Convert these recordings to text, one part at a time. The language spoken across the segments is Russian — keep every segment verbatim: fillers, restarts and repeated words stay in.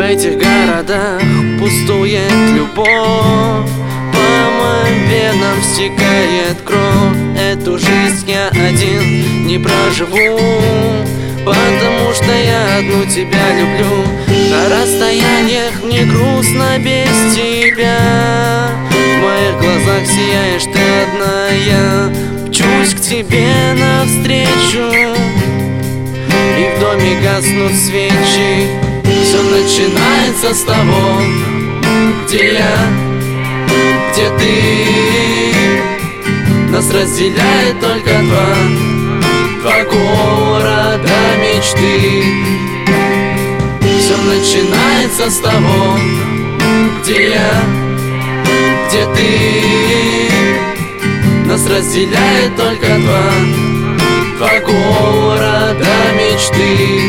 этих городах пустует любовь, по моим венам стекает кровь. Эту жизнь я один не проживу, потому что я одну тебя люблю. На расстояниях мне грустно без тебя, в моих глазах сияешь ты одна. Я мчусь к тебе навстречу, и в доме гаснут свечи. Все начинается с того, где я, где ты. Нас разделяет только два, два города мечты. Все начинается с того, где я, где ты. Нас разделяет только два, два города мечты.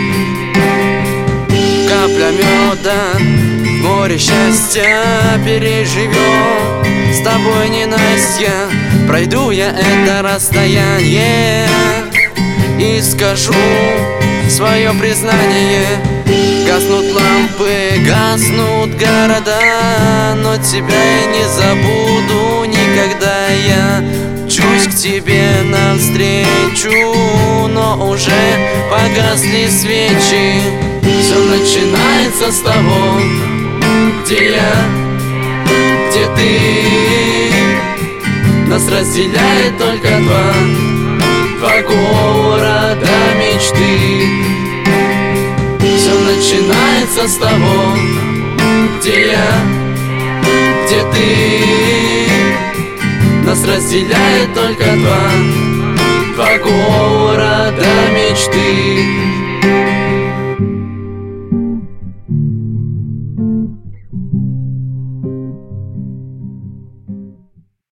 Капля меда в море счастья переживем. С тобой, ненастья, пройду я это расстояние и скажу свое признание. Гаснут лампы, гаснут города, но тебя я не забуду никогда. Я мчусь к тебе навстречу, но уже погасли свечи. Все начинается с того, где я, где ты. Нас разделяет только два, два города мечты. Все начинается с того, где я, где ты. Нас разделяет только два, два города мечты.